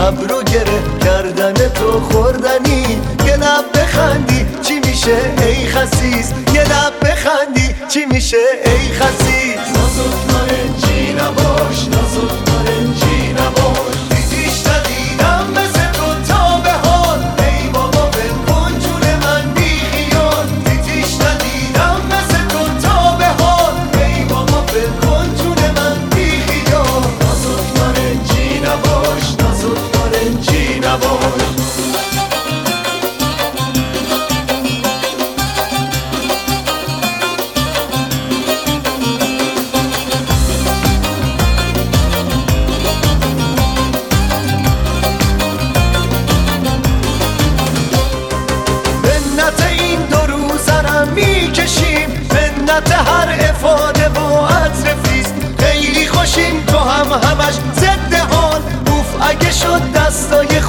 ابرو گره کردن تو خوردنی یه لب بخندی چی میشه ای خسیس یه لب بخندی چی میشه ای خسیس نازک نارنجی نباش نازک نارنجی نباش دیدیش ندیدم مثل تو تا به حال ای بابا بکن جون من بی خیال دیدیش ندیدم مثل تو تا به حال ای بابا بکن جون من بی خیال نازک نارنجی نباش نازک نارنجی نباش منت هر افاده و عطر فیست خیلی خوشیم تو هم همش ضد حال اوف اگه شد دستای